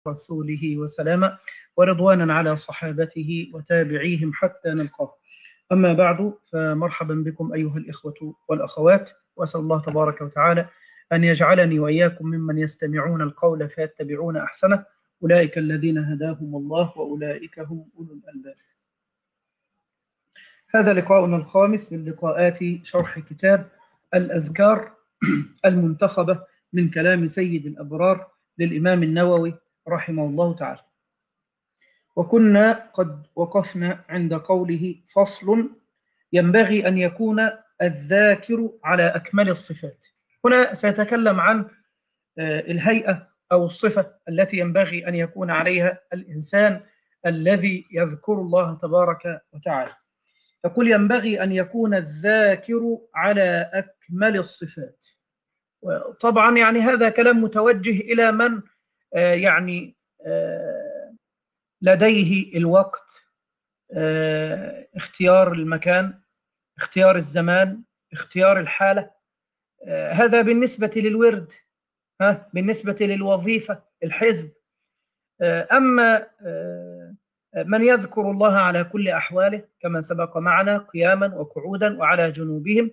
رسوله وسلاما ورضوانا على صحابته وتابعيهم حتى نلقاه. أما بعد، فمرحبا بكم أيها الإخوة والأخوات، وأسأل الله تبارك وتعالى أن يجعلني وإياكم ممن يستمعون القول فيتبعون أحسنه، أولئك الذين هداهم الله وأولئك هم أولو الألباب. هذا لقاؤنا الخامس من لقاءات شرح كتاب الأذكار المنتخبة من كلام سيد الأبرار للإمام النووي رحمه الله تعالى. وكنا قد وقفنا عند قوله: فصل: ينبغي أن يكون الذاكر على أكمل الصفات. هنا سيتكلم عن الهيئة أو الصفة التي ينبغي أن يكون عليها الإنسان الذي يذكر الله تبارك وتعالى. يقول: ينبغي أن يكون الذاكر على أكمل الصفات. طبعا يعني هذا كلام متوجه إلى من لديه الوقت، اختيار المكان، اختيار الزمان، اختيار الحالة. هذا بالنسبة للورد، بالنسبة للوظيفة، الحزب. أما من يذكر الله على كل أحواله كما سبق معنا، قياما وقعودا وعلى جنوبهم،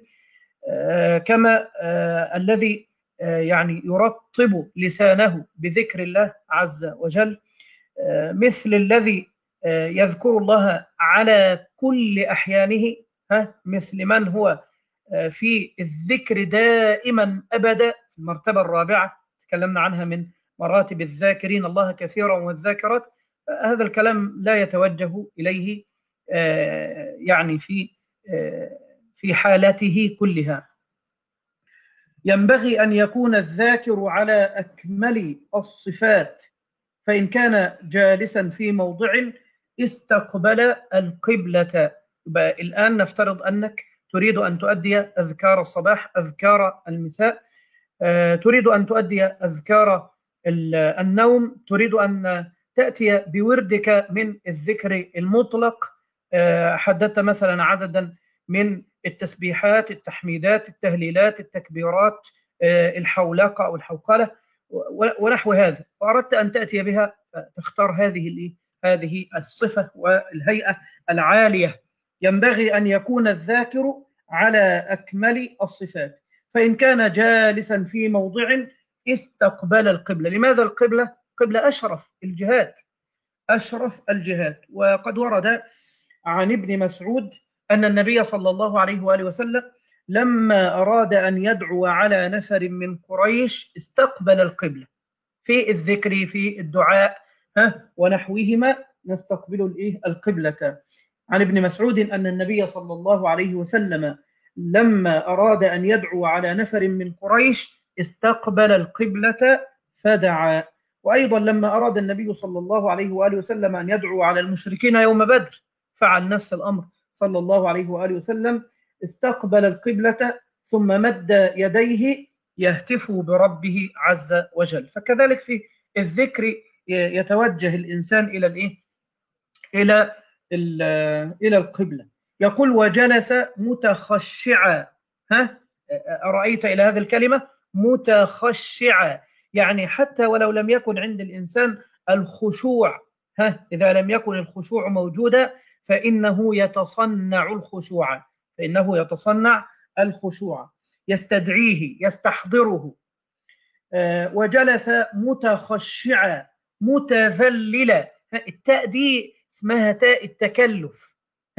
كما الذي يعني يرطب لسانه بذكر الله عز وجل، مثل الذي يذكر الله على كل أحيانه، مثل من هو في الذكر دائما أبدا في المرتبة الرابعة تكلمنا عنها من مراتب الذاكرين الله كثيرا والذاكرات. هذا الكلام لا يتوجه إليه يعني في حالته كلها. ينبغي أن يكون الذاكر على أكمل الصفات، فإن كان جالسا في موضع استقبل القبلة. الآن نفترض أنك تريد أن تؤدي أذكار الصباح، أذكار المساء، تريد أن تؤدي أذكار النوم، تريد أن تأتي بوردك من الذكر المطلق. حددت مثلا عددا من التسبيحات، التحميدات، التهليلات، التكبيرات، الحولقة أو الحوقلة ونحو هذا، وأردت أن تأتي بها، تختار هذه الصفة والهيئة العالية. ينبغي أن يكون الذاكر على أكمل الصفات، فإن كان جالسا في موضع استقبل القبلة. لماذا القبلة؟ قبلة أشرف الجهات، أشرف الجهات. وقد ورد عن ابن مسعود أن النبي صلى الله عليه وآله وسلم لما أراد أن يدعو على نفر من قريش استقبل القبلة في الذكر، في الدعاء ونحوهما، نستقبل القبلة. عن ابن مسعود أن النبي صلى الله عليه وسلم لما أراد أن يدعو على نفر من قريش استقبل القبلة فدعا. وأيضا لما أراد النبي صلى الله عليه وآله وسلم أن يدعو على المشركين يوم بدر فعل نفس الأمر صلى الله عليه وآله وسلم، استقبل القبلة ثم مد يديه يهتف بربه عز وجل. فكذلك في الذكر يتوجه الإنسان إلى القبلة. يقول: وجلس متخشعا. أرأيت إلى هذه الكلمة متخشعا، يعني حتى ولو لم يكن عند الإنسان الخشوع، إذا لم يكن الخشوع موجودا فإنه يتصنع الخشوع، يستدعيه، يستحضره. وجلس متخشعا متذللا. التاء دي اسمها تاء التكلف.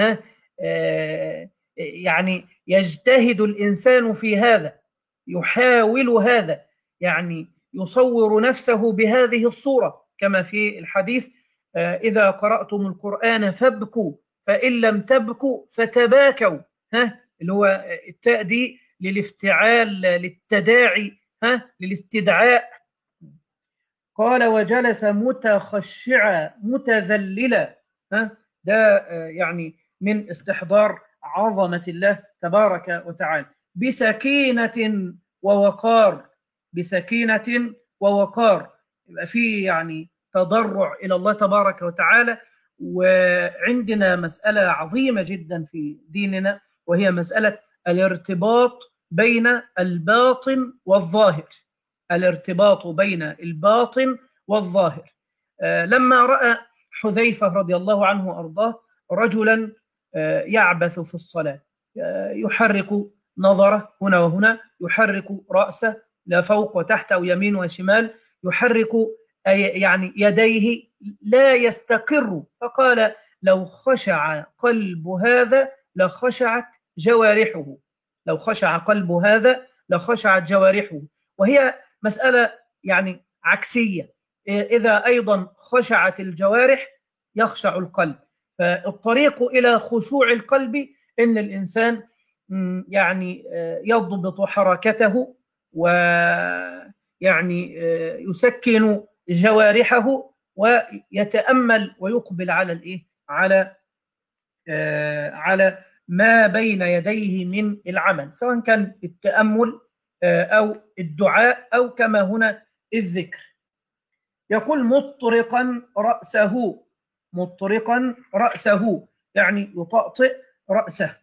يعني يجتهد الإنسان في هذا، يحاول هذا، يعني يصور نفسه بهذه الصورة، كما في الحديث: إذا قرأتم القرآن فابكوا فإن لم تبكوا فتباكوا. اللي هو التاء دي للافتعال، للتداعي، للاستدعاء. قال: وجلس متخشعا متذللا. ده يعني من استحضار عظمة الله تبارك وتعالى، بسكينة ووقار. بسكينة ووقار، يبقى فيه يعني تضرع إلى الله تبارك وتعالى. وعندنا مسألة عظيمة جدا في ديننا، وهي مسألة الارتباط بين الباطن والظاهر. الارتباط بين الباطن والظاهر. لما رأى حذيفة رضي الله عنه وأرضاه رجلا يعبث في الصلاة، يحرك نظره هنا وهنا، يحرك رأسه لا فوق وتحت أو يمين وشمال، يحرك يعني يديه لا يستقر، فقال لو خشع قلب هذا لخشعت جوارحه، لو خشع قلب هذا لخشعت جوارحه. وهي مسألة يعني عكسية، إذا أيضا خشعت الجوارح يخشع القلب. فالطريق إلى خشوع القلب إن الإنسان يعني يضبط حركته، ويعني يسكن جوارحه، ويتأمل ويقبل على الإيه؟ على ما بين يديه من العمل، سواء كان التأمل أو الدعاء أو كما هنا الذكر. يقول مطرقا رأسه، مطرقا رأسه يعني يطأطئ رأسه.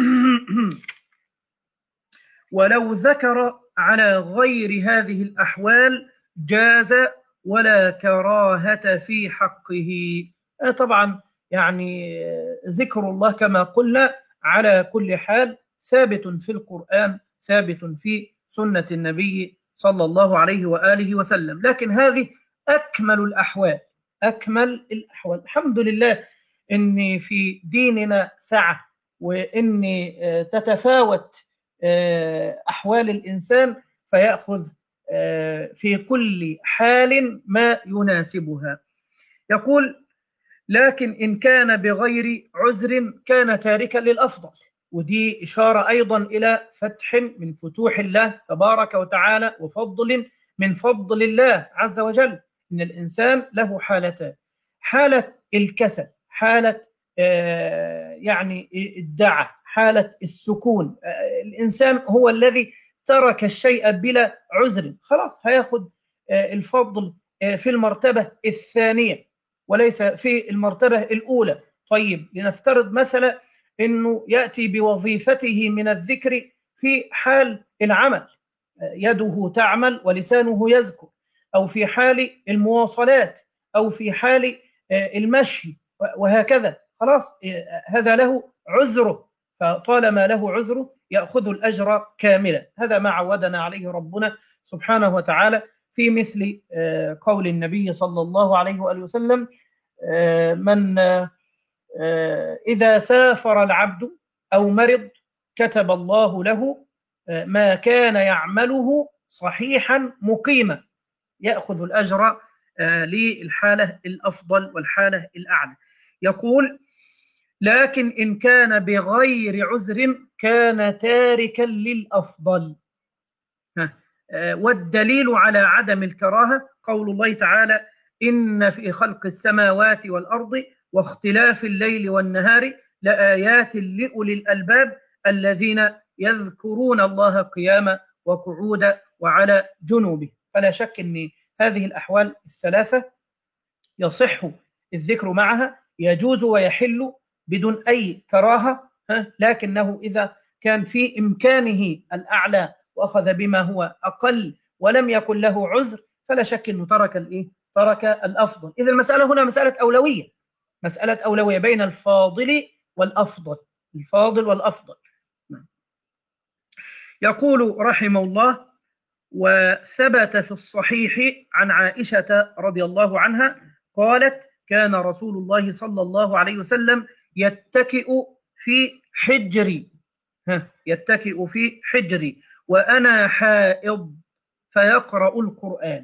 ولو ذكر على غير هذه الأحوال جاز ولا كراهة في حقه. طبعا يعني ذكر الله كما قلنا على كل حال ثابت في القرآن، ثابت في سنة النبي صلى الله عليه وآله وسلم، لكن هذه أكمل الأحوال، أكمل الأحوال. الحمد لله إن في ديننا سعة، وإن تتفاوت أحوال الإنسان فيأخذ في كل حال ما يناسبها. يقول لكن إن كان بغير عذر كان تاركا للأفضل، ودي إشارة أيضا إلى فتح من فتوح الله تبارك وتعالى وفضل من فضل الله عز وجل، إن الإنسان له حالتان: حالة الكسل، حالة يعني الدعة، حالة السكون. الإنسان هو الذي ترك الشيء بلا عذر، خلاص هياخد الفضل في المرتبة الثانية وليس في المرتبة الأولى. طيب لنفترض مثلا أنه يأتي بوظيفته من الذكر في حال العمل، يده تعمل ولسانه يذكر، أو في حال المواصلات، أو في حال المشي، وهكذا، خلاص هذا له عذره، فطالما له عذره يأخذ الأجر كاملا. هذا ما عودنا عليه ربنا سبحانه وتعالى في مثل قول النبي صلى الله عليه وآله وسلم: من إذا سافر العبد أو مرض كتب الله له ما كان يعمله صحيحا مقيما، يأخذ الأجر للحالة الأفضل والحالة الأعلى. يقول لكن إن كان بغير عذر كان تاركا للأفضل. والدليل على عدم الكراهة قول الله تعالى: إن في خلق السماوات والأرض واختلاف الليل والنهار لآيات لأولي الألباب الذين يذكرون الله قياما وقعودا وعلى جنوبه. فلا شك أن هذه الأحوال الثلاثة يصح الذكر معها، يجوز ويحل بدون أي كراهة، لكنه إذا كان في إمكانه الأعلى وأخذ بما هو أقل ولم يكن له عذر فلا شك أنه ترك الأفضل. إذا المسألة هنا مسألة أولوية، مسألة أولوية بين الفاضل والأفضل، الفاضل والأفضل. يقول رحمه الله: وثبت في الصحيح عن عائشة رضي الله عنها قالت: كان رسول الله صلى الله عليه وسلم يتكئ في حجري، يتكئ في حجري وأنا حائض فيقرأ القرآن.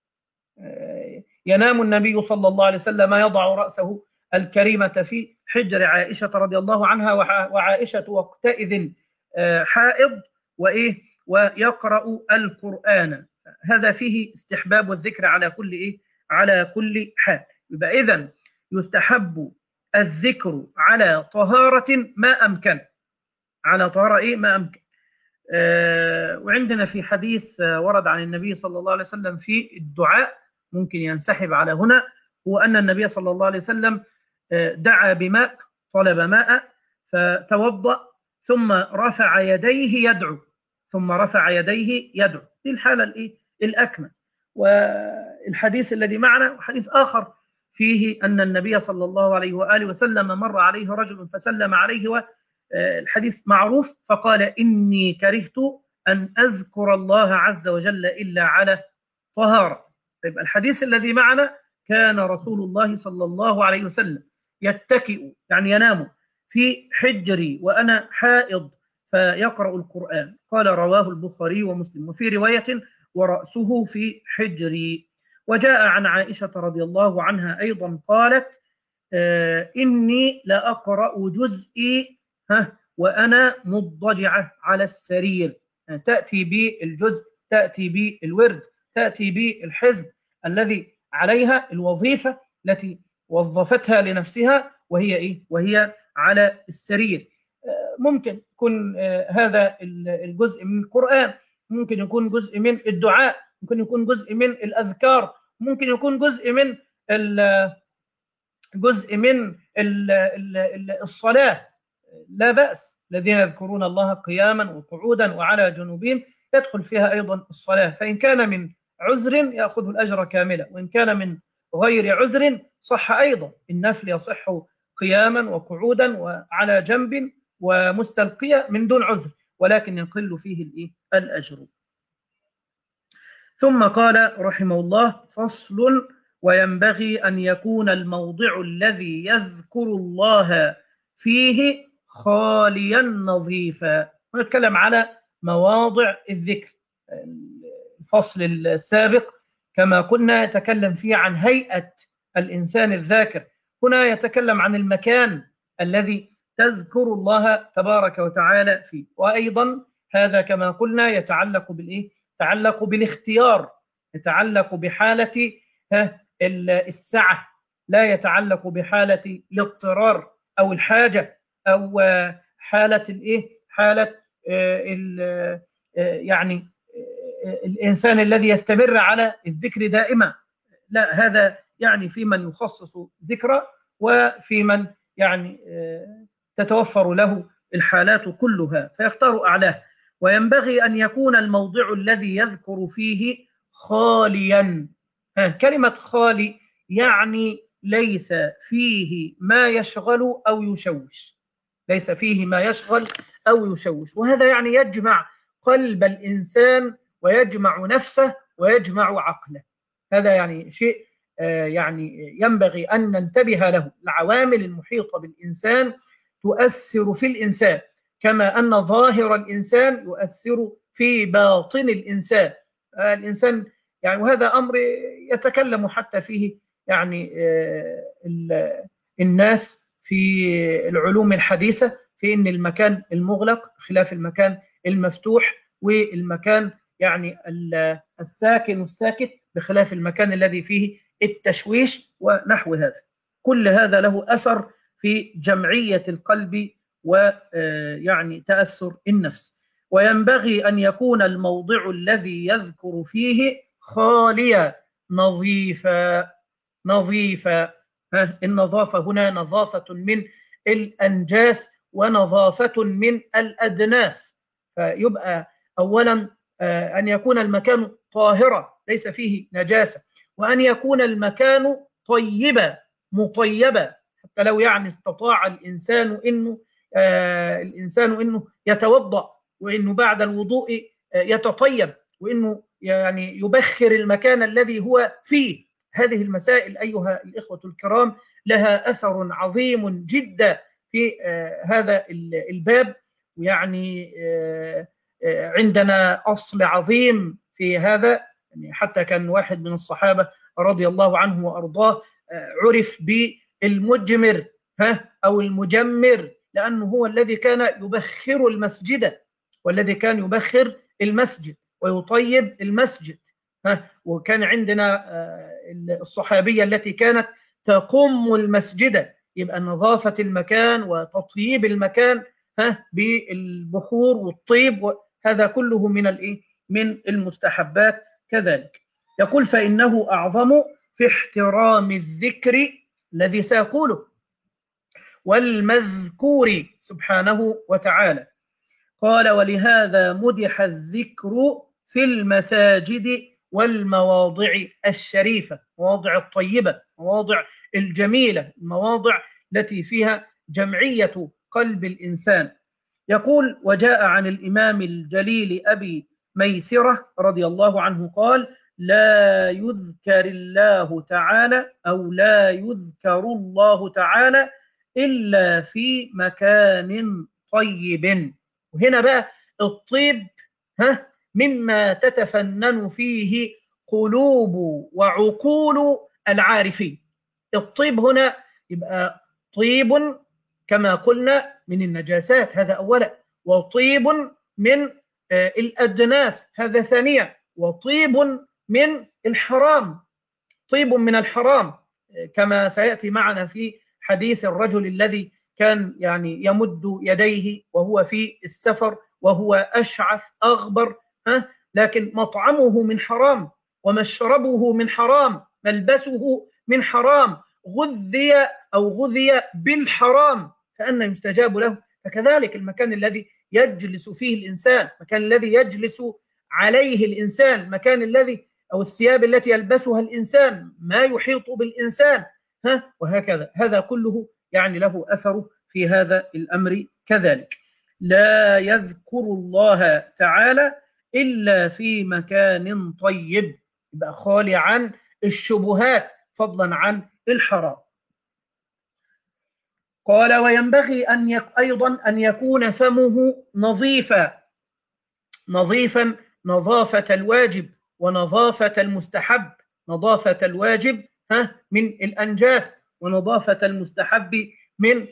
ينام النبي صلى الله عليه وسلم يضع رأسه الكريمة في حجر عائشة رضي الله عنها، وعائشة وقتئذ حائض، ويقرأ القرآن. هذا فيه استحباب الذكر على كل حال. يبقى إذن يستحب الذكر على طهارة ما أمكن، على طهارة ما أمكن. وعندنا في حديث ورد عن النبي صلى الله عليه وسلم في الدعاء ممكن ينسحب على هنا، هو أن النبي صلى الله عليه وسلم دعا بماء، طلب ماء فتوضأ ثم رفع يديه يدعو، ثم رفع يديه يدعو، في الحالة الأكمل. الحديث الذي معنا وحديث آخر فيه أن النبي صلى الله عليه وآله وسلم مر عليه رجل فسلم عليه، والحديث معروف، فقال: إني كرهت أن أذكر الله عز وجل إلا على طهارة. طيب الحديث الذي معنا كان رسول الله صلى الله عليه وسلم يتكئ، يعني ينام في حجري وأنا حائض فيقرأ القرآن. قال: رواه البخاري ومسلم. وفي رواية: ورأسه في حجري. وجاء عن عائشة رضي الله عنها أيضا قالت: إني لأقرأ جزئي وأنا مضجعة على السرير. تأتي بالجزء، تأتي بالورد، تأتي بالحزب الذي عليها، الوظيفة التي وظفتها لنفسها، وهي إيه؟ وهي على السرير. ممكن يكون هذا الجزء من القرآن، ممكن يكون جزء من الدعاء، ممكن يكون جزء من الأذكار، ممكن يكون جزء من الصلاة. لا بأس. الذين يذكرون الله قياما وقعودا وعلى جنوبهم يدخل فيها أيضا الصلاة. فإن كان من عذر يأخذ الأجر كاملا، وإن كان من غير عذر صح أيضا. النفل يصح قياما وقعودا وعلى جنب ومستلقية من دون عذر، ولكن يقل فيه الأجر. ثم قال رحمه الله: فصل: وينبغي أن يكون الموضع الذي يذكر الله فيه خاليا نظيفا. ونتكلم على مواضع الذكر. الفصل السابق كما كنا يتكلم فيه عن هيئة الإنسان الذاكر، هنا يتكلم عن المكان الذي تذكر الله تبارك وتعالى فيه. وأيضا هذا كما قلنا يتعلق يتعلق بالاختيار، يتعلق بحالة السعة، لا يتعلق بحالة الاضطرار أو الحاجة أو حالة حالة يعني الإنسان الذي يستمر على الذكر دائما. لا، هذا يعني في من يخصص ذكرى، وفي من يعني تتوفر له الحالات كلها فيختار أعلاه. وينبغي أن يكون الموضع الذي يذكر فيه خاليا. كلمة خالي يعني ليس فيه ما يشغل أو يشوش، ليس فيه ما يشغل أو يشوش. وهذا يعني يجمع قلب الإنسان ويجمع نفسه ويجمع عقله. هذا يعني شيء يعني ينبغي أن ننتبه له. العوامل المحيطة بالإنسان تؤثر في الإنسان، كما أن ظاهر الإنسان يؤثر في باطن الإنسان. الإنسان يعني، وهذا أمر يتكلم حتى فيه يعني الناس في العلوم الحديثة، في أن المكان المغلق خلاف المكان المفتوح، والمكان يعني الساكن والساكت بخلاف المكان الذي فيه التشويش ونحو هذا. كل هذا له أثر في جمعية القلب ويعني تأثر النفس. وينبغي أن يكون الموضع الذي يذكر فيه خاليا نظيفا. النظافة هنا نظافة من الأنجاس ونظافة من الأدناس. فيبقى أولا أن يكون المكان طاهرا ليس فيه نجاسة، وأن يكون المكان مطيبا، حتى لو يعني استطاع الإنسان إنه يتوضأ، وإنه بعد الوضوء يتطيب، وإنه يعني يبخر المكان الذي هو فيه. هذه المسائل أيها الإخوة الكرام لها أثر عظيم جدا في هذا الباب. يعني عندنا أصل عظيم في هذا. يعني حتى كان واحد من الصحابة رضي الله عنه وأرضاه عرف بالمجمر أو المجمر، لأنه هو الذي كان يبخر المسجد، والذي كان يبخر المسجد ويطيب المسجد. وكان عندنا الصحابية التي كانت تقم المسجد. يبقى نظافة المكان وتطييب المكان بالبخور والطيب، هذا كله من المستحبات كذلك. يقول: فإنه أعظم في احترام الذكر الذي سيقوله والمذكور سبحانه وتعالى. قال: ولهذا مدح الذكر في المساجد والمواضع الشريفة، مواضع الطيبة، مواضع الجميلة، المواضع التي فيها جمعية قلب الإنسان. يقول: وجاء عن الإمام الجليل أبي ميسرة رضي الله عنه قال: لا يذكر الله تعالى أو لا يذكر الله تعالى إلا في مكان طيب. وهنا بقى الطيب مما تتفنن فيه قلوب وعقول العارفين. الطيب هنا يبقى طيب كما قلنا من النجاسات، هذا أولا، وطيب من الأدناس، هذا ثانيا، وطيب من الحرام، طيب من الحرام، كما سيأتي معنا في حديث الرجل الذي كان يعني يمد يديه وهو في السفر وهو أشعث أغبر، لكن مطعمه من حرام، ومشربه من حرام، ملبسه من حرام، غذي بالحرام، فأنا يستجاب له. فكذلك المكان الذي يجلس فيه الإنسان، المكان الذي يجلس عليه الإنسان، المكان الذي أو الثياب التي يلبسها الإنسان، ما يحيط بالإنسان، وهكذا، هذا كله يعني له أثر في هذا الأمر كذلك. لا يذكر الله تعالى إلا في مكان طيب، يبقى خالي عن الشبهات فضلا عن الحرام. قال: وينبغي أيضا أن يكون فمه نظيفا نظافة الواجب ونظافة المستحب، نظافة الواجب من الأنجاس، ونظافة المستحب من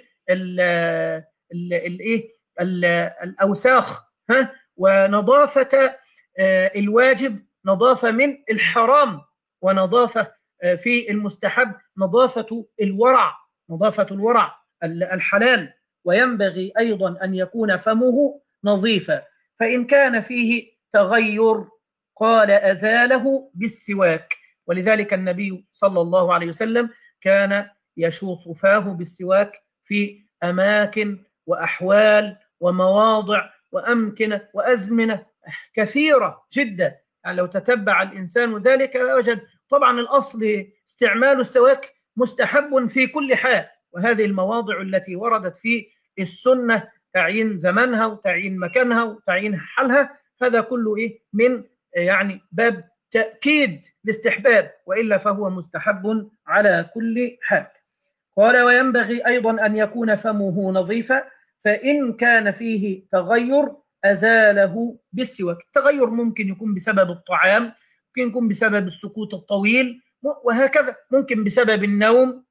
الأوساخ، ونظافة الواجب نظافة من الحرام، ونظافة في المستحب نظافة الورع، نظافة الورع الحلال. وينبغي أيضا أن يكون فمه نظيفا، فإن كان فيه تغير قال أزاله بالسواك. ولذلك النبي صلى الله عليه وسلم كان يشوص فاه بالسواك في أماكن وأحوال ومواضع وأمكنة وأزمنة كثيرة جدا، يعني لو تتبع الإنسان ذلك وجد. طبعا الأصل استعمال السواك مستحب في كل حال، وهذه المواضع التي وردت في السنة تعيين زمنها وتعيين مكانها وتعيين حالها، هذا كله من يعني باب تأكيد الاستحباب، وإلا فهو مستحب على كل حال. قال: وينبغي أيضا أن يكون فمه نظيفا، فإن كان فيه تغير أزاله بالسواك. التغير ممكن يكون بسبب الطعام، ممكن يكون بسبب السكوت الطويل، وهكذا ممكن بسبب النوم.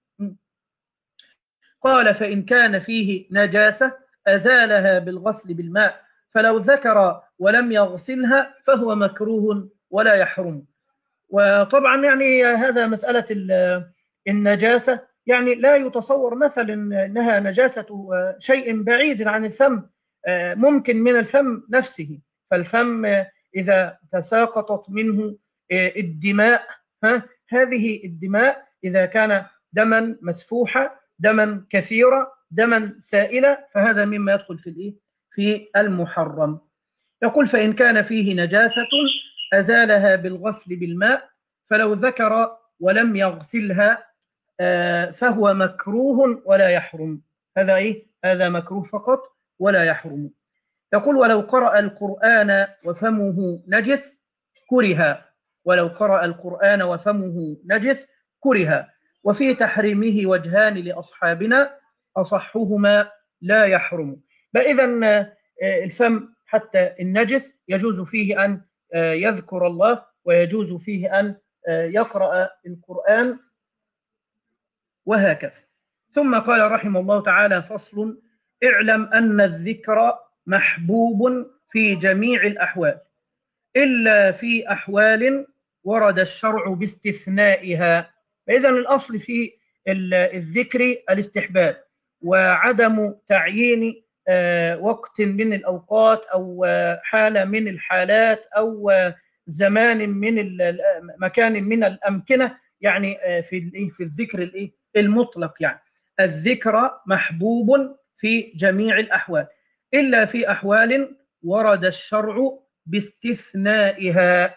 قال: فإن كان فيه نجاسة أزالها بالغسل بالماء، فلو ذكر ولم يغسلها فهو مكروه ولا يحرم. وطبعا يعني هذا مسألة النجاسة، يعني لا يتصور مثلا أنها نجاسة شيء بعيد عن الفم، ممكن من الفم نفسه. فالفم إذا تساقطت منه الدماء، هذه الدماء إذا كان دما مسفوحا، دما كثيرا، دما سائلا، فهذا مما يدخل في المحرم. يقول: فإن كان فيه نجاسة أزالها بالغسل بالماء، فلو ذكر ولم يغسلها فهو مكروه ولا يحرم. هذا هذا مكروه فقط ولا يحرم. يقول: ولو قرأ القرآن وفمه نجس كره، ولو قرأ القرآن وفمه نجس كره. وفي تحريمه وجهان لأصحابنا، أصحهما لا يحرم. فإذا الفم حتى النجس يجوز فيه أن يذكر الله، ويجوز فيه أن يقرأ القرآن، وهكذا. ثم قال رحمه الله تعالى: فصل: اعلم أن الذكر محبوب في جميع الأحوال إلا في أحوال ورد الشرع باستثنائها. فإذا الأصل في الذكر الاستحباب، وعدم تعيين وقت من الأوقات أو حالة من الحالات أو زمان من مكان من الأمكنة، يعني في الذكر المطلق. يعني الذكر محبوب في جميع الأحوال إلا في أحوال ورد الشرع باستثنائها،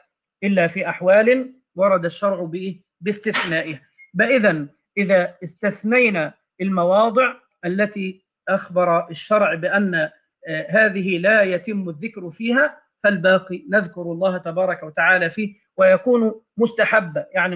إلا في أحوال ورد الشرع باستثنائها. إذا استثنينا المواضع التي أخبر الشرع بأن هذه لا يتم الذكر فيها، فالباقي نذكر الله تبارك وتعالى فيه، ويكون مستحبا، يعني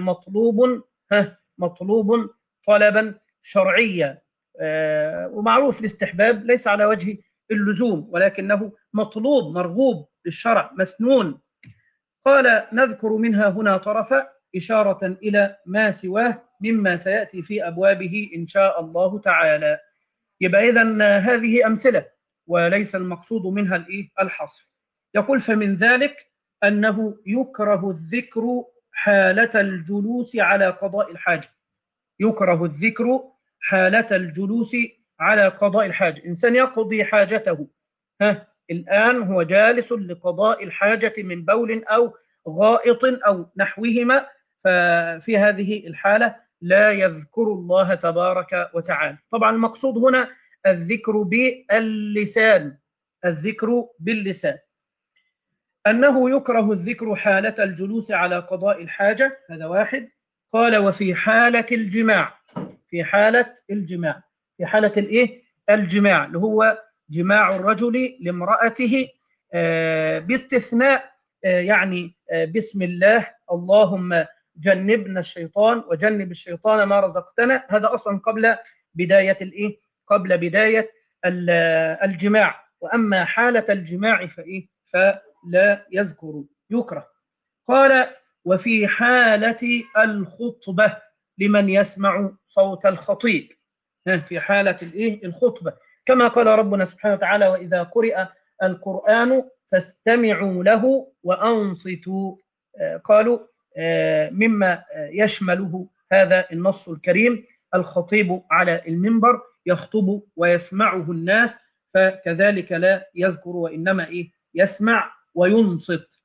مطلوب طلبا شرعيا. ومعروف الاستحباب ليس على وجه اللزوم، ولكنه مطلوب مرغوب للشرع مسنون. قال نذكر منها هنا طرفا إشارة إلى ما سواه مما سيأتي في أبوابه إن شاء الله تعالى. يبقى إذن هذه أمثلة وليس المقصود منها الحصر. يقول فمن ذلك أنه يكره الذكر حالة الجلوس على قضاء الحاجة. يكره الذكر حالة الجلوس على قضاء الحاجة. إنسان يقضي حاجته، الآن هو جالس لقضاء الحاجة من بول أو غائط أو نحوهما، ففي هذه الحالة لا يذكر الله تبارك وتعالى. طبعا المقصود هنا الذكر باللسان، الذكر باللسان. أنه يكره الذكر حالة الجلوس على قضاء الحاجة، هذا واحد. قال وفي حالة الجماع، في حالة الجماع، في حالة الجماع اللي هو جماع الرجل لامرأته باستثناء يعني بسم الله اللهم جنبنا الشيطان وجنب الشيطان ما رزقتنا، هذا أصلا قبل بداية قبل بداية الجماع. وأما حالة الجماع فلا يذكر، يكره. قال وفي حالة الخطبة لمن يسمع صوت الخطيب، في حالة الخطبة، كما قال ربنا سبحانه وتعالى وإذا قرئ القرآن فاستمعوا له وأنصتوا. قالوا مما يشمله هذا النص الكريم الخطيب على المنبر يخطب ويسمعه الناس، فكذلك لا يذكر وإنما يسمع وينصت.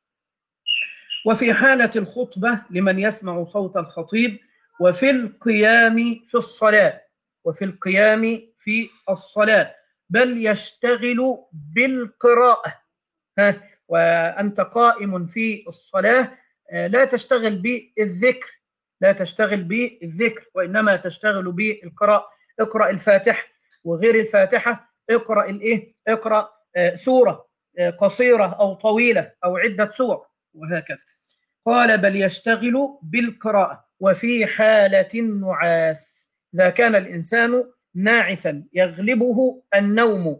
وفي حالة الخطبة لمن يسمع صوت الخطيب، وفي القيام في الصلاة، وفي القيام في الصلاة، بل يشتغل بالقراءة. وأنت قائم في الصلاة لا تشتغل بالذكر، لا تشتغل بالذكر، وإنما تشتغل بالقراءة. اقرأ الفاتحة وغير الفاتحة، اقرأ اقرأ سورة قصيرة أو طويلة أو عدة سور وهكذا. قال بل يشتغل بالقراءة. وفي حالة النعاس، إذا كان الإنسان ناعسا يغلبه النوم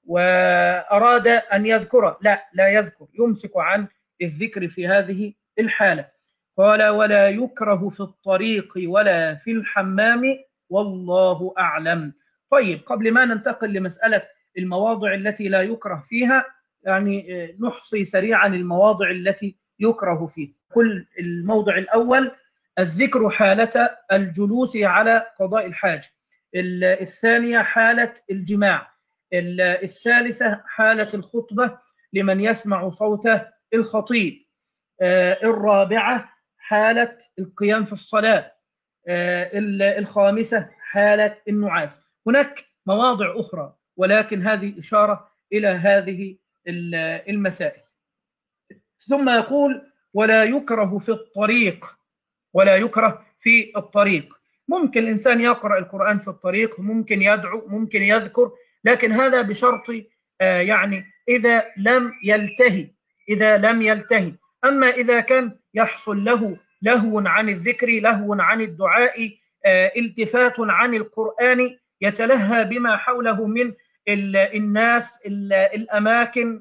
وأراد أن يذكر، لا يذكر، يمسك عن الذكر في هذه الحالة. قال ولا يكره في الطريق ولا في الحمام والله أعلم. طيب، قبل ما ننتقل لمسألة المواضع التي لا يكره فيها، يعني نحصي سريعا المواضع التي يكره فيها. كل الموضع الأول الذكر حالة الجلوس على قضاء الحاجة، الثانية حالة الجماع، الثالثة حالة الخطبة لمن يسمع صوت الخطيب، الرابعة حالة القيام في الصلاة، الخامسة حالة النعاس. هناك مواضع أخرى ولكن هذه إشارة إلى هذه المسائل. ثم يقول ولا يكره في الطريق، ولا يكره في الطريق. ممكن الإنسان يقرأ القرآن في الطريق، ممكن يدعو، ممكن يذكر، لكن هذا بشرط يعني إذا لم يلتهي. أما إذا كان يحصل له لهو عن الذكر، لهو عن الدعاء، التفات عن القرآن، يتلهى بما حوله من الناس، الأماكن،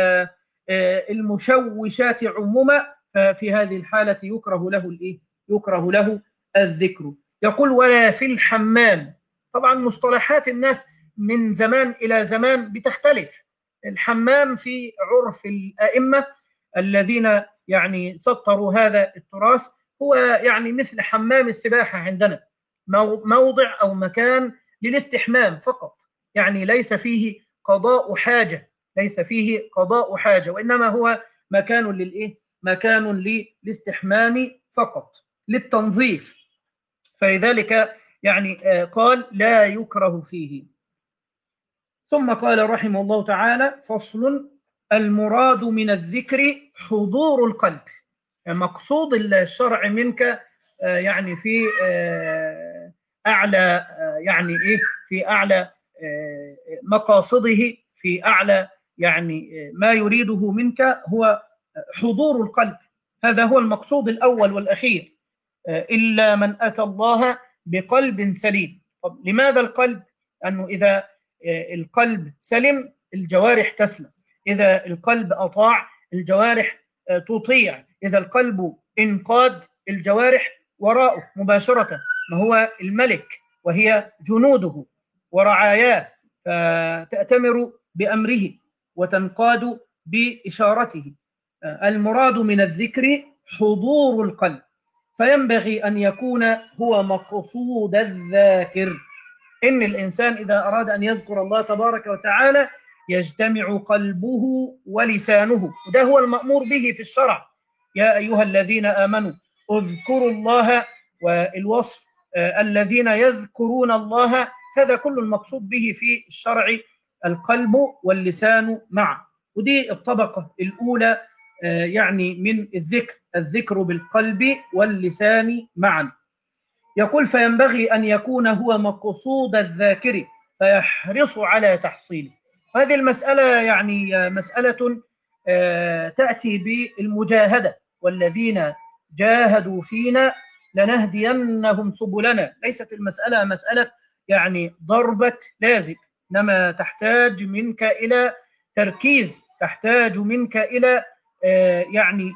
المشوشات عموما، ففي هذه الحالة يكره له الذكر. يقول ولا في الحمام. طبعا مصطلحات الناس من زمان إلى زمان بتختلف. الحمام في عرف الأئمة الذين يعني سطروا هذا التراث هو يعني مثل حمام السباحة عندنا، موضع أو مكان للاستحمام فقط، يعني ليس فيه قضاء حاجة، وإنما هو مكان للاستحمام فقط، للتنظيف. فلذلك يعني قال لا يكره فيه. ثم قال رحمه الله تعالى فصل: المراد من الذكر حضور القلب. مقصود الشرع منك يعني في أعلى يعني إيه، في أعلى مقاصده، في أعلى يعني ما يريده منك هو حضور القلب. هذا هو المقصود الأول والأخير. إلا من أتى الله بقلب سليم. طب لماذا القلب؟ لأنه إذا القلب سلم الجوارح تسلم، إذا القلب أطاع الجوارح تطيع، إذا القلب انقاد الجوارح وراءه مباشرة، ما هو الملك وهي جنوده ورعاياه، فتأتمر بأمره وتنقاد بإشارته. المراد من الذكر حضور القلب، فينبغي أن يكون هو مقصود الذاكر. إن الإنسان إذا أراد أن يذكر الله تبارك وتعالى يجتمع قلبه ولسانه، وده هو المأمور به في الشرع. يا أيها الذين آمنوا اذكروا الله، والوصف الذين يذكرون الله، هذا كل المقصود به في الشرع القلب واللسان معا. ودي الطبقة الأولى يعني من الذكر بالقلب واللسان معا. يقول فينبغي أن يكون هو مقصود الذاكر فيحرص على تحصيله. هذه المسألة يعني مسألة تأتي بالمجاهدة، والذين جاهدوا فينا لنهدينهم سبلنا. ليست المسألة مسألة يعني ضربة لازم، إنما تحتاج منك إلى تركيز، تحتاج منك إلى يعني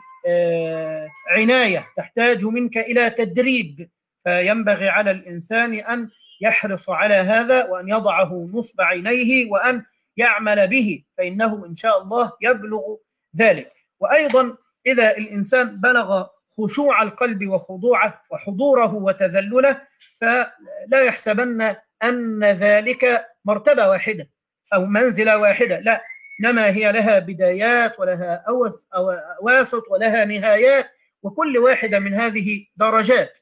عناية، تحتاج منك إلى تدريب. فينبغي على الإنسان أن يحرص على هذا، وأن يضعه نصب عينيه، وأن يعمل به، فإنه إن شاء الله يبلغ ذلك. وأيضا إذا الإنسان بلغ خشوع القلب وخضوعه وحضوره وتذلله، فلا يحسبن أن ذلك مرتبة واحدة أو منزلة واحدة، لا، إنما هي لها بدايات ولها أواسط ولها نهايات، وكل واحدة من هذه درجات.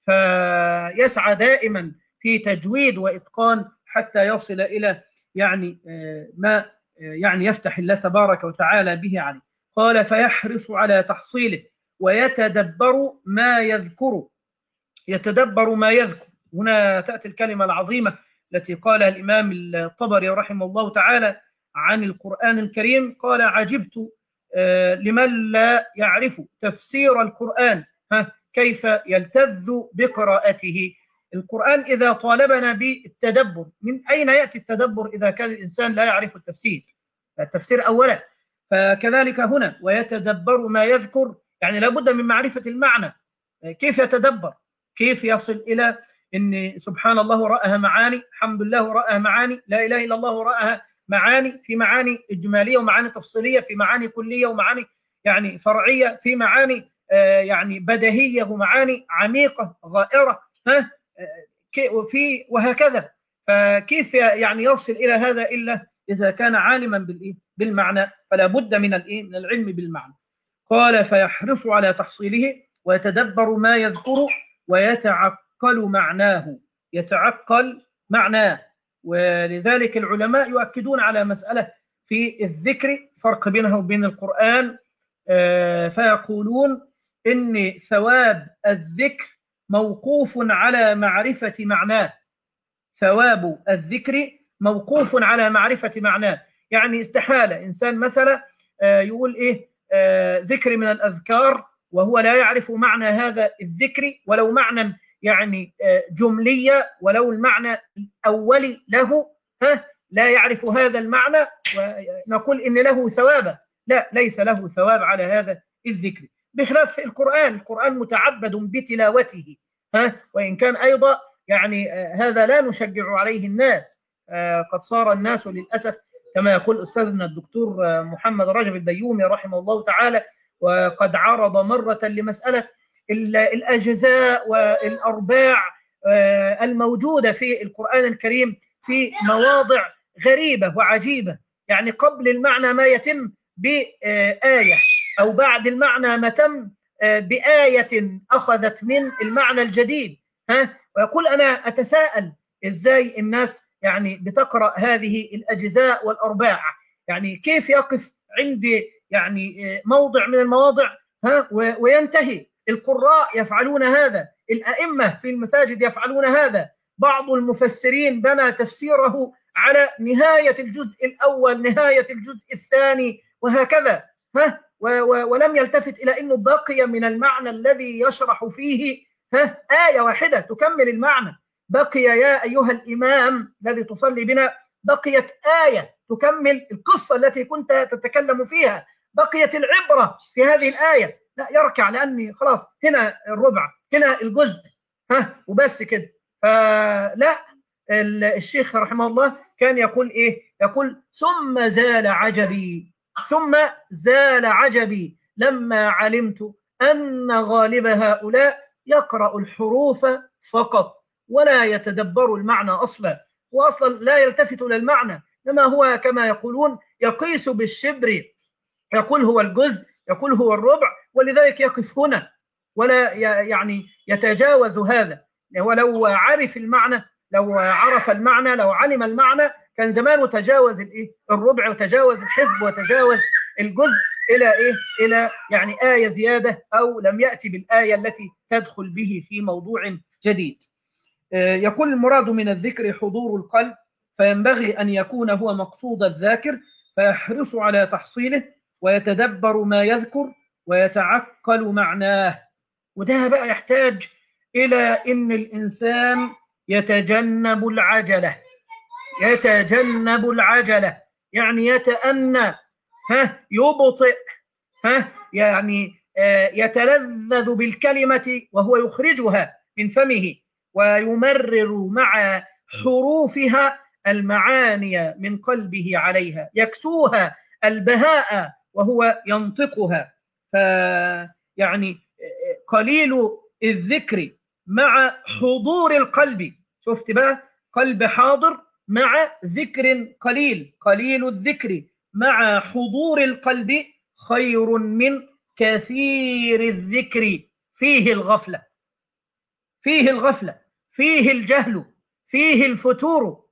فيسعى دائما في تجويد وإتقان حتى يصل إلى يعني ما يعني يفتح الله تبارك وتعالى به عليه. قال فيحرص على تحصيله ويتدبر ما يذكر. يتدبر ما يذكر، هنا تأتي الكلمة العظيمة التي قالها الإمام الطبري رحمه الله تعالى عن القرآن الكريم. قال عجبت لمن لا يعرف تفسير القرآن كيف يلتذ بقراءته. القرآن إذا طالبنا بالتدبر، من أين يأتي التدبر إذا كان الإنسان لا يعرف التفسير؟ التفسير أولا، فكذلك هنا ويتدبر ما يذكر، يعني لابد من معرفة المعنى. كيف يتدبر؟ كيف يصل إلى إن سبحان الله رأها معاني، الحمد لله رأها معاني، لا إله إلا الله رأها معاني، في معاني إجمالية ومعاني تفصيلية، في معاني كلية ومعاني يعني فرعية، في معاني يعني بديهية ومعاني عميقة غائرة، وفي وهكذا. فكيف يعني يصل إلى هذا إلا إذا كان عالما بالمعنى؟ فلا بد من من العلم بالمعنى. قال فيحرص على تحصيله ويتدبر ما يذكر ويتعقل معناه. يتعقل معناه. ولذلك العلماء يؤكدون على مسألة في الذكر، فرق بينه وبين القرآن، فيقولون إن ثواب الذكر موقوف على معرفة معناه. ثواب الذكر موقوف على معرفة معناه. يعني استحالة إنسان مثلا يقول إيه ذكر من الأذكار وهو لا يعرف معنى هذا الذكر، ولو معنى يعني جملية، ولو المعنى الأولي له لا يعرف هذا المعنى، ونقول إن له ثوابا. لا، ليس له ثواب على هذا الذكر، بخلاف القرآن. القرآن متعبد بتلاوته، وإن كان أيضا يعني هذا لا نشجع عليه الناس. قد صار الناس للأسف كما يقول أستاذنا الدكتور محمد رجب البيومي رحمه الله تعالى، وقد عرض مرة لمسألة الأجزاء والأرباع الموجودة في القرآن الكريم في مواضع غريبة وعجيبة، يعني قبل المعنى ما يتم بآية، أو بعد المعنى ما تم بآية أخذت من المعنى الجديد. ويقول أنا أتساءل إزاي الناس يعني بتقرأ هذه الأجزاء والأرباع، يعني كيف يقف عندي يعني موضع من المواضع وينتهي. القراء يفعلون هذا، الأئمة في المساجد يفعلون هذا، بعض المفسرين بنى تفسيره على نهاية الجزء الأول، نهاية الجزء الثاني، وهكذا. ولم يلتفت إلى أنه بقي من المعنى الذي يشرح فيه آية واحدة تكمل المعنى. بقي يا أيها الإمام الذي تصلي بنا، بقيت آية تكمل القصة التي كنت تتكلم فيها، بقيت العبرة في هذه الآية. لا يركع، لأني خلاص هنا الربع، هنا الجزء، وبس كده. فلا، الشيخ رحمه الله كان يقول إيه؟ يقول ثم زال عجبي، ثم زال عجبي لما علمت أن غالب هؤلاء يقرأ الحروف فقط ولا يتدبر المعنى أصلا، وأصلا لا يلتفت إلى المعنى، إنما هو كما يقولون يقيس بالشبر، يقول هو الجزء، يقول هو الربع، ولذلك يقف هنا ولا يعني يتجاوز هذا. ولو عرف المعنى، لو عرف المعنى، لو علم المعنى، كان زمانه تجاوز الربع، وتجاوز الحزب، وتجاوز الجزء إلى إلى يعني آية زيادة، أو لم يأتي بالآية التي تدخل به في موضوع جديد. يقول المراد من الذكر حضور القلب، فينبغي أن يكون هو مقصود الذاكر، فيحرص على تحصيله ويتدبر ما يذكر ويتعقل معناه. وده بقى يحتاج إلى أن الإنسان يتجنب العجلة، يتجنب العجلة يعني يتأنى، يبطئ، يعني يتلذذ بالكلمة وهو يخرجها من فمه، ويمرر مع حروفها المعاني من قلبه عليها، يكسوها البهاء وهو ينطقها. فيعني قليل الذكر مع حضور القلب، شفت بقى، قلب حاضر مع ذكر قليل، قليل الذكر مع حضور القلب خير من كثير الذكر فيه الغفلة، فيه الغفلة، فيه الجهل، فيه الفتور،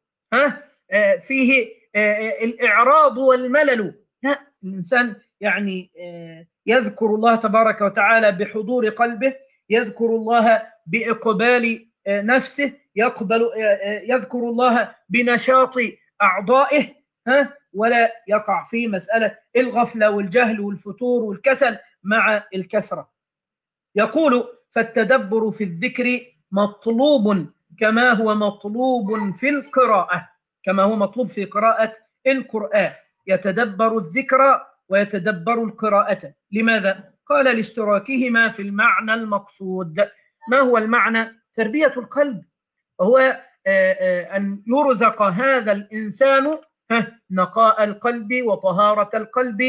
فيه الإعراض والملل. لا، الإنسان يعني يذكر الله تبارك وتعالى بحضور قلبه، يذكر الله بإقبال نفسه، يذكر الله بنشاط أعضائه، ولا يقع في مسألة الغفلة والجهل والفتور والكسل مع الكسرة. يقول فالتدبر في الذكر مطلوب كما هو مطلوب في القراءة، كما هو مطلوب في قراءة القرآن، يتدبر الذكر ويتدبر القراءة. لماذا؟ قال لاشتراكهما في المعنى المقصود. ما هو المعنى؟ تربية القلب، وهو أن يرزق هذا الإنسان نقاء القلب وطهارة القلب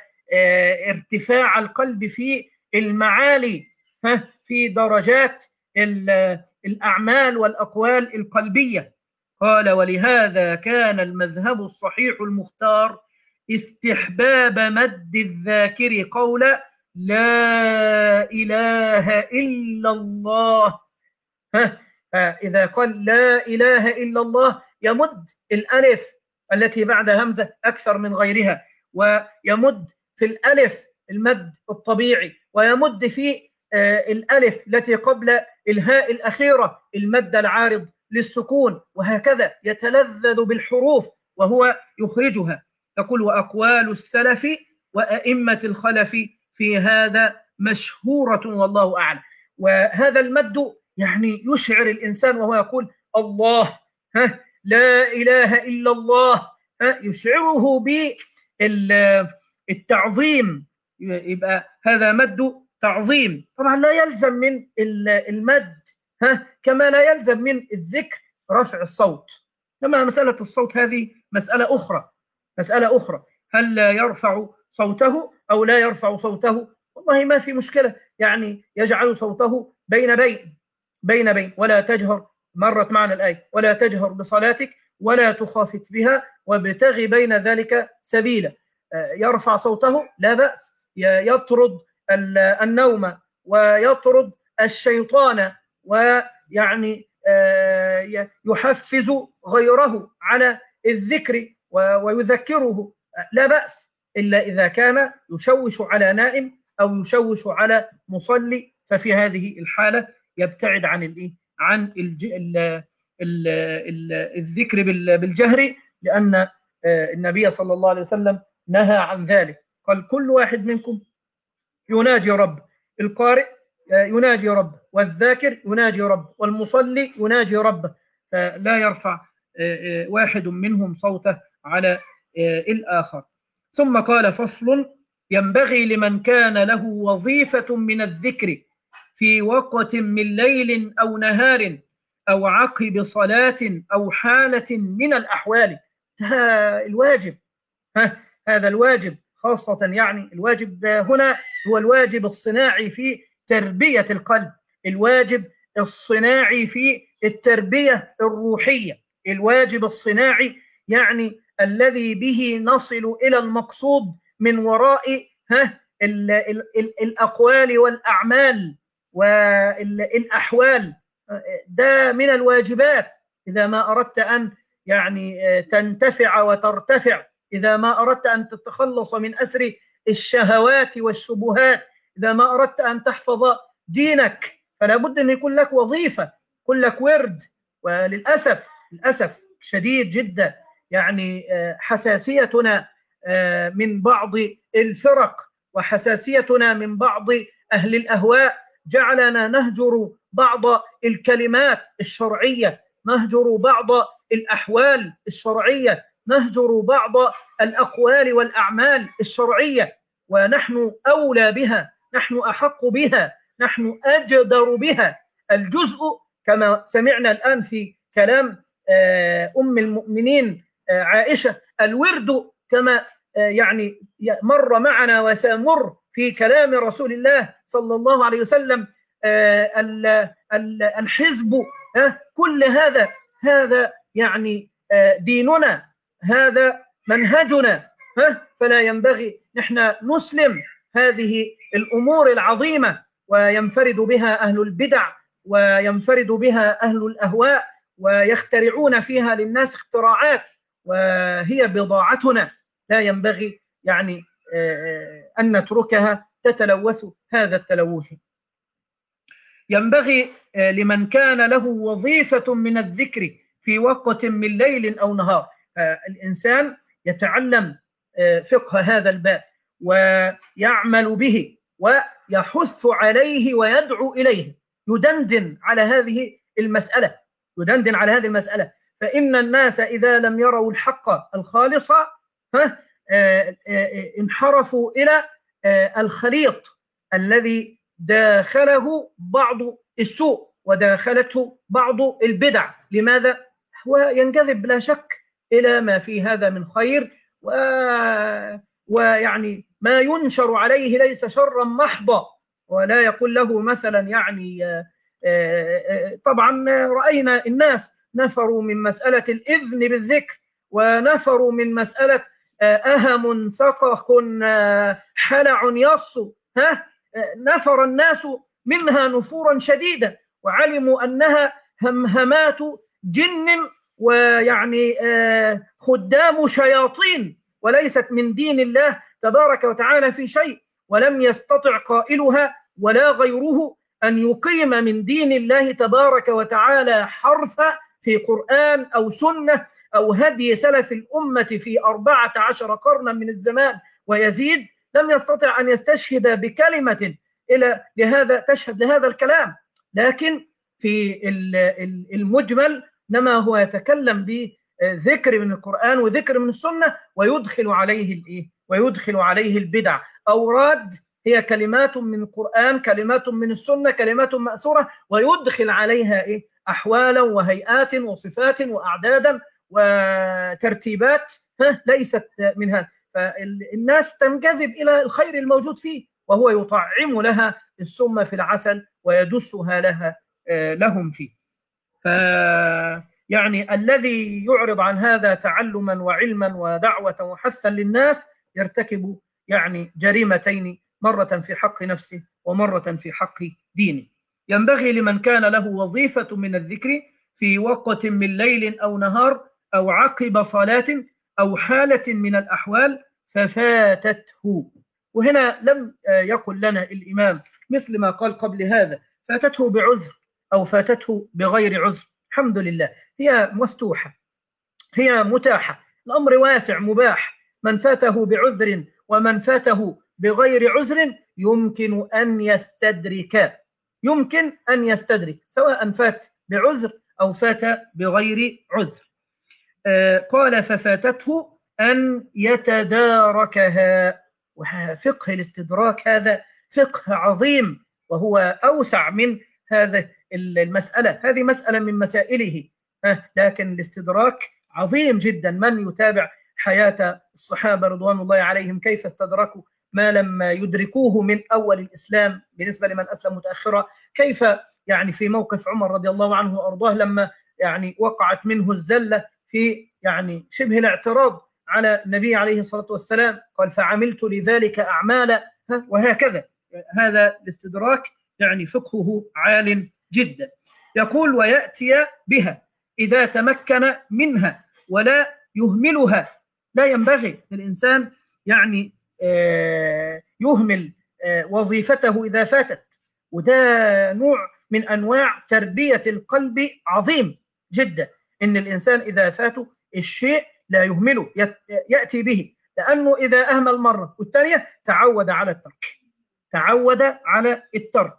وارتفاع القلب في المعالي، في درجات الأعمال والأقوال القلبية. قال ولهذا كان المذهب الصحيح المختار استحباب مد الذاكر قول لا إله إلا الله. إذا قال لا إله إلا الله يمد الألف التي بعد همزة أكثر من غيرها، ويمد في الألف المد الطبيعي، ويمد في الألف التي قبل الهاء الأخيرة المد العارض للسكون، وهكذا يتلذذ بالحروف وهو يخرجها. يقول وأقوال السلف وأئمة الخلف في هذا مشهورة والله أعلم. وهذا المد يعني يشعر الإنسان وهو يقول الله، لا إله إلا الله، يشعره بالتعظيم، يبقى هذا مد تعظيم. طبعا لا يلزم من المد كما لا يلزم من الذكر رفع الصوت، كما مسألة الصوت هذه مسألة أخرى، مسألة أخرى، هل يرفع صوته أو لا يرفع صوته؟ والله ما في مشكلة، يعني يجعل صوته بين بين ولا تجهر، مرت معنا الآية ولا تجهر بصلاتك ولا تخافت بها وابتغي بين ذلك سبيلا. يرفع صوته لا بأس، يطرد النوم ويطرد الشيطان، ويعني يحفز غيره على الذكر ويذكره، لا بأس، إلا إذا كان يشوش على نائم أو يشوش على مصلي، ففي هذه الحالة يبتعد عن الذكر بالجهر، لأن النبي صلى الله عليه وسلم نهى عن ذلك. قال: كل واحد منكم يناجي رب، القارئ يناجي رب، والذاكر يناجي رب، والمصلي يناجي رب، فلا يرفع واحد منهم صوته على الآخر. ثم قال: فصل: ينبغي لمن كان له وظيفة من الذكر في وقت من ليل أو نهار أو عقب صلاة أو حالة من الأحوال. الواجب، هذا الواجب خاصة، يعني الواجب هنا هو الواجب الصناعي في تربية القلب، الواجب الصناعي في التربية الروحية، الواجب الصناعي يعني الذي به نصل إلى المقصود من وراء الأقوال والأعمال والأحوال. ده من الواجبات إذا ما أردت أن يعني تنتفع وترتفع، إذا ما أردت أن تتخلص من أسر الشهوات والشبهات، إذا ما أردت أن تحفظ دينك، فلا بد أن يكون لك وظيفة، يكون لك ورد. وللأسف شديد جدا يعني حساسيتنا من بعض الفرق وحساسيتنا من بعض أهل الأهواء جعلنا نهجر بعض الكلمات الشرعية، نهجر بعض الأحوال الشرعية، نهجر بعض الأقوال والأعمال الشرعية، ونحن أولى بها، نحن أحق بها، نحن أجدر بها. الجزء كما سمعنا الآن في كلام أم المؤمنين عائشة، الورد كما يعني مر معنا وسيمر في كلام رسول الله صلى الله عليه وسلم، الحزب، كل هذا يعني ديننا، هذا منهجنا، فلا ينبغي نحن نسلم هذه الأمور العظيمة وينفرد بها أهل البدع وينفرد بها أهل الأهواء ويخترعون فيها للناس اختراعات، وهي بضاعتنا لا ينبغي يعني أن نتركها تتلوث هذا التلوث. ينبغي لمن كان له وظيفة من الذكر في وقت من ليل أو نهار. الإنسان يتعلم فقه هذا الباب ويعمل به ويحث عليه ويدعو إليه، يدندن على هذه المسألة، فإن الناس إذا لم يروا الحق الخالص انحرفوا إلى الخليط الذي داخله بعض السوء وداخلته بعض البدع. لماذا؟ هو ينجذب لا شك إلى ما في هذا من خير، ويعني ما ينشر عليه ليس شرا محضا، ولا يقول له مثلا يعني طبعا رأينا الناس نفروا من مسألة الإذن بالذكر، ونفروا من مسألة أهم سقق حلع يص، نفر الناس منها نفورا شديدا، وعلموا أنها همهمات جن ويعني خدام شياطين، وليست من دين الله تبارك وتعالى في شيء، ولم يستطع قائلها ولا غيره أن يقيم من دين الله تبارك وتعالى حرفا في قرآن أو سنة أو هدي سلف الأمة في 14 قرنا من الزمان ويزيد، لم يستطع أن يستشهد بكلمة تشهد لهذا الكلام. لكن في المجمل نما هو يتكلم بذكر من القرآن وذكر من السنة، ويدخل عليه البدع. أوراد هي كلمات من القرآن، كلمات من السنة، كلمات مأثورة، ويدخل عليها أحوالا وهيئات وصفات وأعدادا وترتيبات ليست من هذا، فالناس تنجذب إلى الخير الموجود فيه، وهو يطعم لها السم في العسل ويدسها لهم فيه. يعني الذي يعرض عن هذا تعلما وعلما ودعوة وحثا للناس يرتكب يعني جريمتين، مرة في حق نفسه ومرة في حق دينه. ينبغي لمن كان له وظيفة من الذكر في وقت من ليل أو نهار أو عقب صلاة أو حالة من الأحوال ففاتته. وهنا لم يقل لنا الإمام مثل ما قال قبل هذا فاتته بعذر أو فاتته بغير عذر. الحمد لله هي مفتوحة، هي متاحة، الأمر واسع مباح. من فاته بعذر ومن فاته بغير عذر يمكن أن يستدرك، يمكن أن يستدرك سواء فات بعذر أو فات بغير عذر. قال ففاتته أن يتداركها. وفقه الاستدراك هذا فقه عظيم، وهو أوسع من هذه المسألة. هذه مسألة من مسائله، لكن الاستدراك عظيم جدا. من يتابع حياة الصحابة رضوان الله عليهم كيف استدركوا ما لم يدركوه من أول الإسلام بالنسبة لمن أسلم متأخرا، كيف يعني في موقف عمر رضي الله عنه وأرضاه لما يعني وقعت منه الزلة في يعني شبه الاعتراض على النبي عليه الصلاة والسلام، قال فعملت لذلك أعمالا، وهكذا. هذا الاستدراك يعني فقهه عال جدا. يقول ويأتي بها إذا تمكن منها ولا يهملها. لا ينبغي الإنسان يعني يهمل وظيفته إذا فاتت، وده نوع من أنواع تربية القلب عظيم جدا، إن الإنسان إذا فاته الشيء لا يهمله، يأتي به، لأنه إذا أهمل مرة والثانية تعود على الترك، تعود على الترك.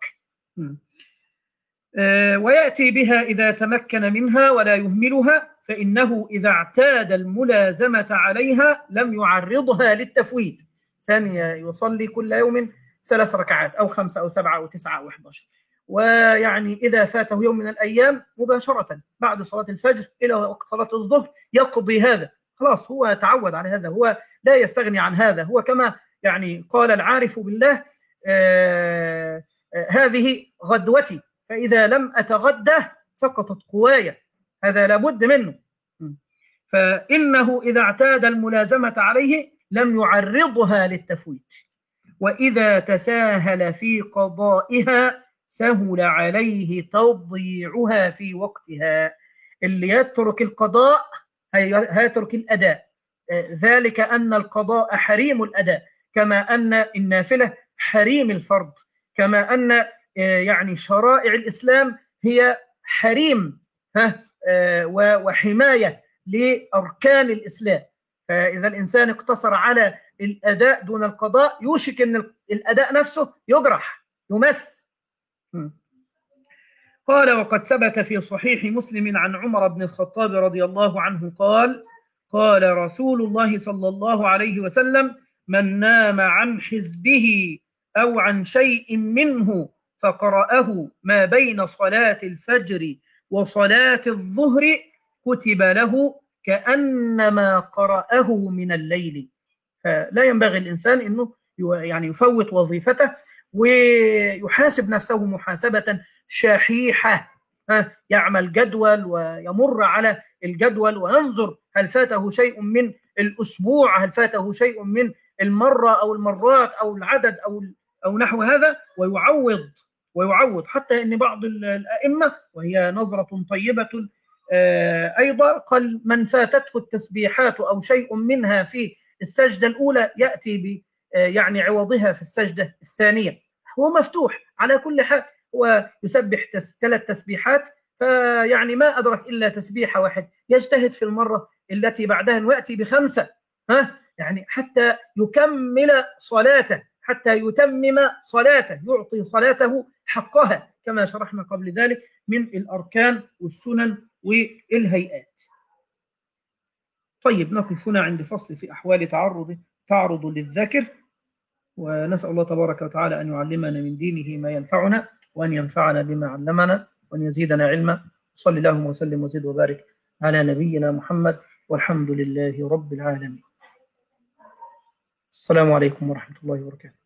ويأتي بها إذا تمكن منها ولا يهملها، فإنه إذا اعتاد الملازمة عليها لم يعرضها للتفويت. ثانية يصلي كل يوم 3 ركعات أو 5 أو 7 أو 9 أو 11، ويعني إذا فاته يوم من الأيام مباشرة بعد صلاة الفجر إلى وقت صلاة الظهر يقضي هذا، خلاص هو تعود على هذا، هو لا يستغني عن هذا. هو كما يعني قال العارف بالله هذه غدوتي، فإذا لم أتغدى سقطت قواي، هذا لابد منه. فإنه إذا اعتاد الملازمة عليه لم يعرضها للتفويت، وإذا تساهل في قضائها سهل عليه تضييعها في وقتها. اللي يترك القضاء هيترك الأداء، ذلك أن القضاء حريم الأداء، كما أن النافلة حريم الفرض، كما أن يعني شرائع الإسلام هي حريم وحماية لأركان الإسلام. فإذا الإنسان اقتصر على الأداء دون القضاء يوشك أن الأداء نفسه يجرح يمس. قال وقد ثبت في صحيح مسلم عن عمر بن الخطاب رضي الله عنه قال قال رسول الله صلى الله عليه وسلم من نام عن حزبه أو عن شيء منه فقرأه ما بين صلاة الفجر وصلاة الظهر كتب له كأنما قرأه من الليل. فلا ينبغي الإنسان أنه يعني يفوت وظيفته ويحاسب نفسه محاسبة شحيحة، يعمل جدول ويمر على الجدول وينظر هل فاته شيء من الأسبوع، هل فاته شيء من المرة أو المرات أو العدد أو نحو هذا، ويعوض حتى أن بعض الأئمة وهي نظرة طيبة أيضا قال من فاتته التسبيحات أو شيء منها في السجدة الأولى يأتي ب يعني عوضها في السجدة الثانية. هو مفتوح على كل حال، هو يسبح 3 تسبيحات، فيعني ما أدرك إلا تسبيحة واحد يجتهد في المرة التي بعدها ويأتي ب5 يعني حتى يكمل صلاته، حتى يتمم صلاته، يعطي صلاته حقها كما شرحنا قبل ذلك من الأركان والسنن والهيئات. طيب نقف هنا عند فصل في أحوال تعرض للذاكر، ونسأل الله تبارك وتعالى أن يعلمنا من دينه ما ينفعنا، وأن ينفعنا بما علمنا، وأن يزيدنا علما. صلى اللهم وسلم وزد وبارك على نبينا محمد، والحمد لله رب العالمين. السلام عليكم ورحمة الله وبركاته.